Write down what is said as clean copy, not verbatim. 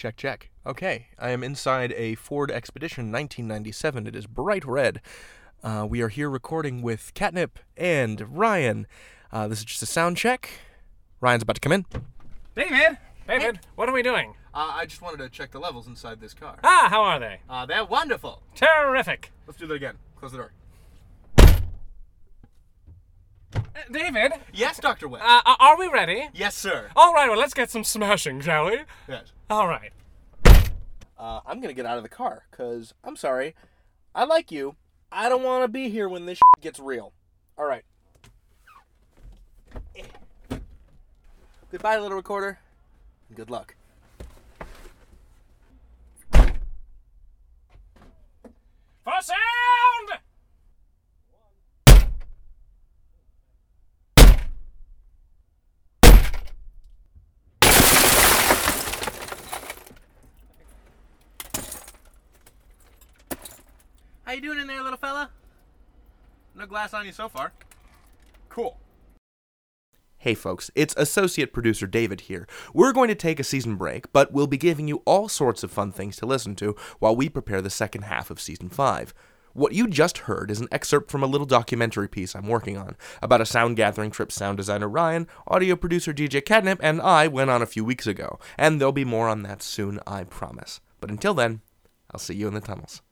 Check, check. Okay, I am inside a Ford Expedition 1997. It is bright red. We are here recording with Catnip and Ryan. This is just a sound check. Ryan's about to come in. David, what are we doing? I just wanted to check the levels inside this car. How are they? They're wonderful. Terrific. Let's do that again. Close the door. David? Yes, Dr. West. Are we ready? Yes, sir. All right, well, let's get some smashing, shall we? Yes. All right. I'm gonna get out of the car, because, I'm sorry, I like you. I don't want to be here when this gets real. All right. Goodbye, little recorder. And good luck. For sound! How you doing in there, little fella? No glass on you so far. Cool. Hey folks, it's associate producer David here. We're going to take a season break, but we'll be giving you all sorts of fun things to listen to while we prepare the second half of season 5. What you just heard is an excerpt from a little documentary piece I'm working on about a sound gathering trip sound designer Ryan, audio producer DJ Catnip, and I went on a few weeks ago, and there'll be more on that soon, I promise. But until then, I'll see you in the tunnels.